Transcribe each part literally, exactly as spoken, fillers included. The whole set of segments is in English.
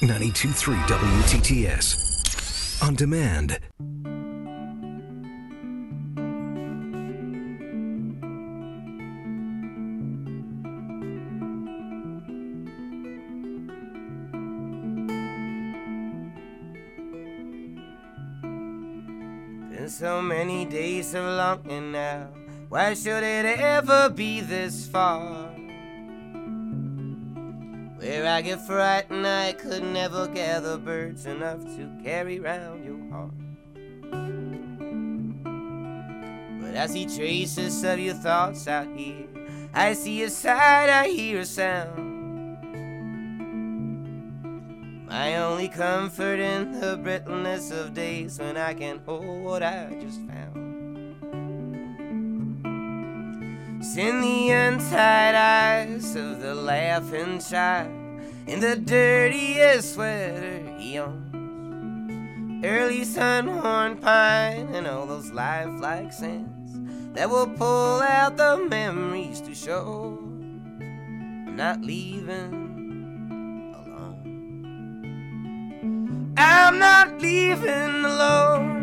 ninety-two point three W T T S. On demand. Been so many days of longing now. Why should it ever be this far? Where I get frightened, I could never gather birds enough to carry round your heart. But I see traces of your thoughts out here. I see a sight, I hear a sound. My only comfort in the brittleness of days when I can hold what I just found. It's in the untied eyes of the laughing child, in the dirtiest sweater he owns. Early sun-worn pine and all those lifelike sands that will pull out the memories to show I'm not leaving. I'm not leaving alone.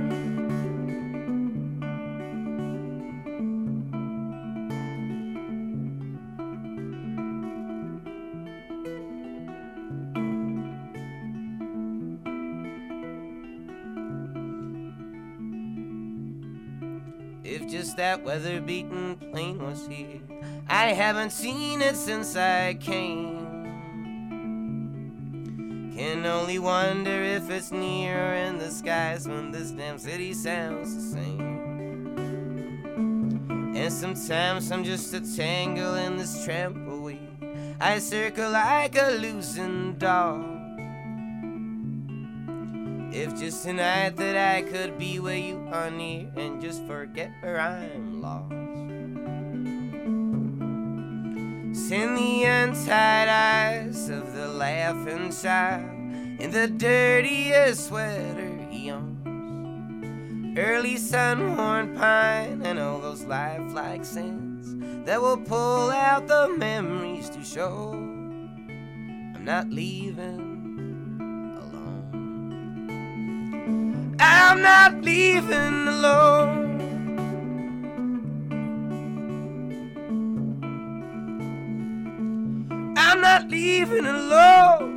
If just that weather-beaten plane was here, I haven't seen it since I came. Can only wonder if it's nearer in the skies when this damn city sounds the same. And sometimes I'm just a tangle in this trampoline. I circle like a losing dog. If just tonight that I could be where you are near and just forget where I'm lost. It's in the untied eyes of the laughing child, in the dirtiest sweater he owns. Early sun-worn pine and all those lifelike sands that will pull out the memories to show I'm not leaving alone. I'm not leaving alone. I'm not leaving alone.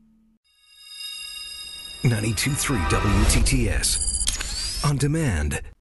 ninety-two point three W T T S. On demand.